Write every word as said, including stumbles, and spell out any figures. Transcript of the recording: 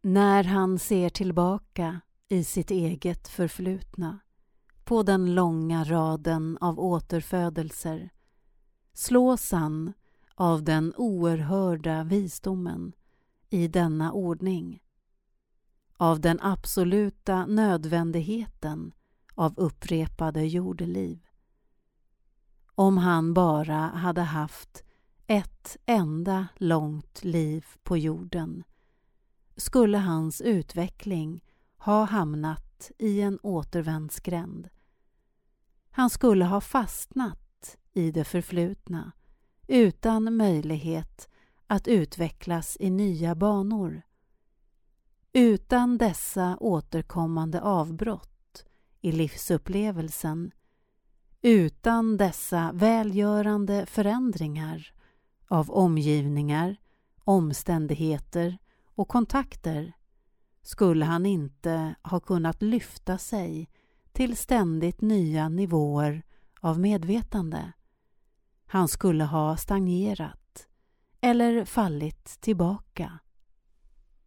När han ser tillbaka i sitt eget förflutna, på den långa raden av återfödelser, slås han av den oerhörda visdomen i denna ordning, av den absoluta nödvändigheten av upprepade jordeliv. Om han bara hade haft ett enda långt liv på jorden, skulle hans utveckling ha hamnat i en återvändsgränd. Han skulle ha fastnat i det förflutna utan möjlighet att utvecklas i nya banor. Utan dessa återkommande avbrott i livsupplevelsen, utan dessa välgörande förändringar av omgivningar, omständigheter och kontakter, skulle han inte ha kunnat lyfta sig till ständigt nya nivåer av medvetande. Han skulle ha stagnerat eller fallit tillbaka